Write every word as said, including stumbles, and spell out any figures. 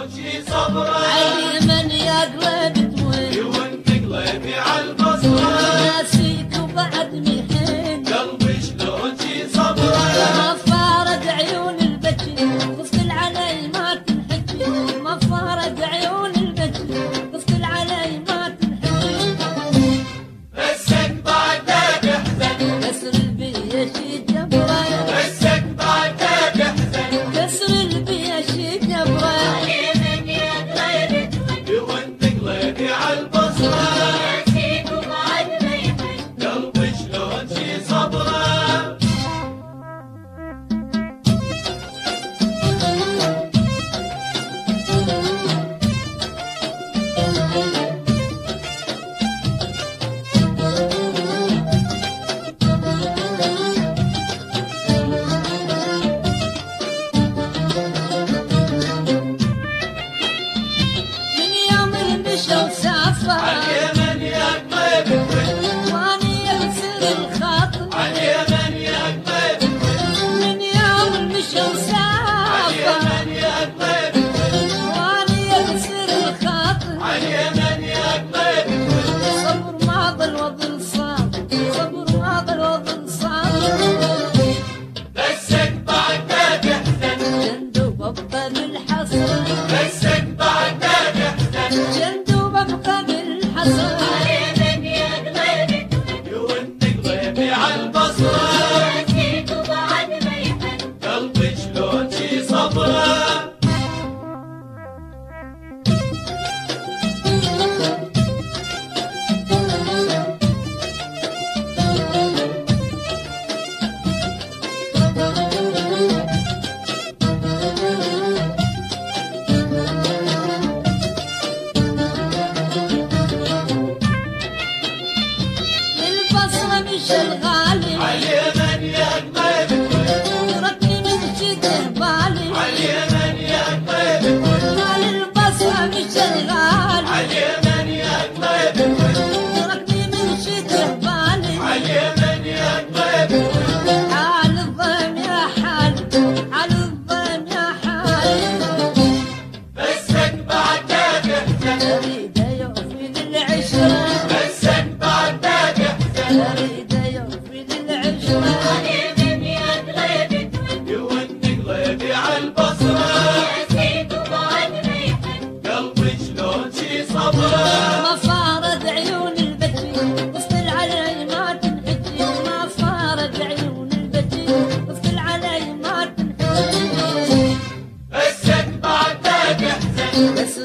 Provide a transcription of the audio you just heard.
شلون شي صبره عاليمن يا قلبي توين وانت قلبي عالبصره ناسيك وبعد محن قلبي شلون شي صبره ما فارق عيون البكي تفصل علي ما تنحكي ما فارق عيون البكي تفصل علي ما تنحكي بسك بعدك احزن كسر البيا شي جبره بسك بعدك احزن كسر البيا شي جبره عاليمن يا قلبي توين وانت قلبي عالبصره ناسيك وبعد ما يحن قلبي شلون شي صبره من يوم المشى وسافر عاليمن يا قلبي توين واني اكسر الخاطر عاليمن يا قلبي من يوم المشى وسافر عاليمن يا قلبي واني اكسر الخاطر عاليمن يا قلبي صبر ما ظل وظل صابر صبر ما ظل وظل صابر بسك بعدك احزن جندو ببقى بالحصر بسك بعدك احزن جندو ببقى بالحصر عاليمن يا قلبي توين وانت قلبي عالبصره ناسيك وبعد ما يحن قلبي شلون شي صبره للبصرة مش الغالي عاليمن يا قلبي تركني من شده بالي عاليمن يا قلبي مال البصرة مش الغالي عاليمن يا قلبي تركني من شده بالي عاليمن يا قلبي حال الظلم يا حال حال الظلم يا حال بسك بعدك احزن اريد يوفي للعشرة بسك بعدك احزن اريد يوفي للعشرة عاليمن يا قلبي توين وانت قلبي عالبصره ناسيك وبعد ما يحن قلبي شلون شي صبره ما فارق عيون البكي تفصل علي ما تنحكي ما فارق عيون البكي تفصل علي ما تنحكي بسك بعدك احزن بس